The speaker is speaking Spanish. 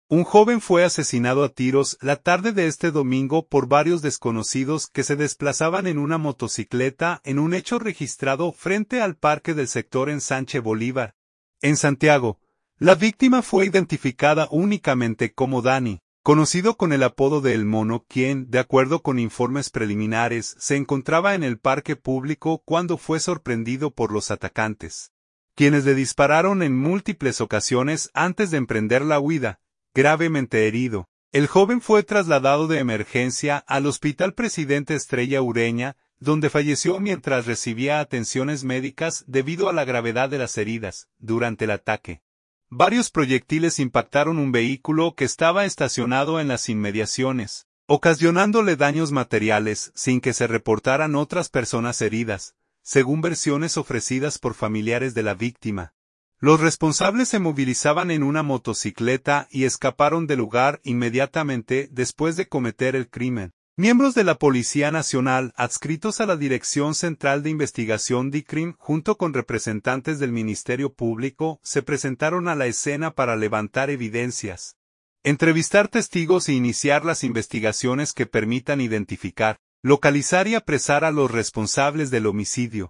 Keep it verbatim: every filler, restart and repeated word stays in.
Un joven fue asesinado a tiros la tarde de este domingo por varios desconocidos que se desplazaban en una motocicleta en un hecho registrado frente al parque del sector Ensanche Bolívar, en Santiago. La víctima fue identificada únicamente como Dani, conocido con el apodo de El Mono, quien, de acuerdo con informes preliminares, se encontraba en el parque público cuando fue sorprendido por los atacantes, quienes le dispararon en múltiples ocasiones antes de emprender la huida. Gravemente herido, el joven fue trasladado de emergencia al Hospital Presidente Estrella Ureña, donde falleció mientras recibía atenciones médicas debido a la gravedad de las heridas. Durante el ataque, varios proyectiles impactaron un vehículo que estaba estacionado en las inmediaciones, ocasionándole daños materiales sin que se reportaran otras personas heridas, según versiones ofrecidas por familiares de la víctima. Los responsables se movilizaban en una motocicleta y escaparon del lugar inmediatamente después de cometer el crimen. Miembros de la Policía Nacional, adscritos a la Dirección Central de Investigación D I C R I M, junto con representantes del Ministerio Público, se presentaron a la escena para levantar evidencias, entrevistar testigos e iniciar las investigaciones que permitan identificar, localizar y apresar a los responsables del homicidio.